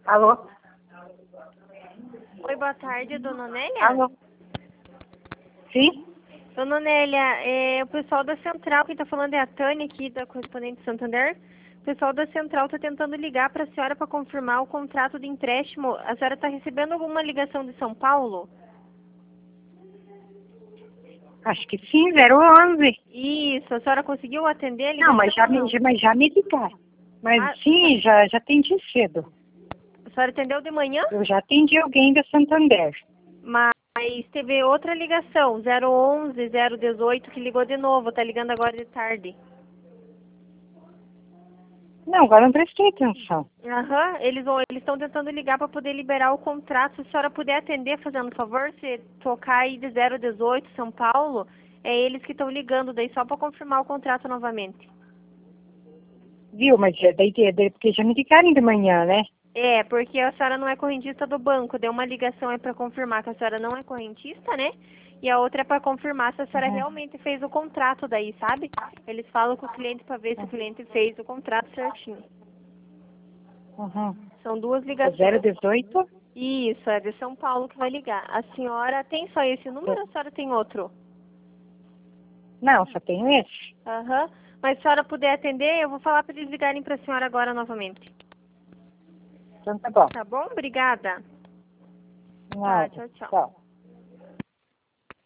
Alô? Oi, boa tarde, dona Nélia. Alô? Sim? Dona Nélia, o pessoal da Central, quem está falando é a Tânia aqui, da correspondente Santander. O pessoal da Central está tentando ligar para a senhora para confirmar o contrato de empréstimo. A senhora está recebendo alguma ligação de São Paulo? Acho que sim, 011. Isso, a senhora conseguiu atender a ligação? Não, mas já me ligaram. Mas sim, já atendi cedo. A senhora atendeu de manhã? Eu já atendi alguém da Santander. Mas teve outra ligação, 011, 018, que ligou de novo, tá ligando agora de tarde. Não, agora não prestei atenção. Aham, eles estão tentando ligar para poder liberar o contrato. Se a senhora puder atender, fazendo favor, se tocar aí de 018, São Paulo, é eles que estão ligando daí só para confirmar o contrato novamente. Viu, mas daí porque já me ligaram de manhã, né? É, porque a senhora não é correntista do banco. Deu uma ligação aí para confirmar que a senhora não é correntista, né? E a outra é para confirmar se a senhora realmente fez o contrato daí, sabe? Eles falam com o cliente para ver se o cliente fez o contrato certinho. Uhum. São duas É ligações. 018? Isso, é de São Paulo que vai ligar. A senhora tem só esse número ou a senhora tem outro? Não, só tenho esse. Aham. Mas se a senhora puder atender, eu vou falar para eles ligarem para a senhora agora novamente. Então tá bom. Tá bom? Obrigada. Tá, Nada. tchau, tchau. Tchau.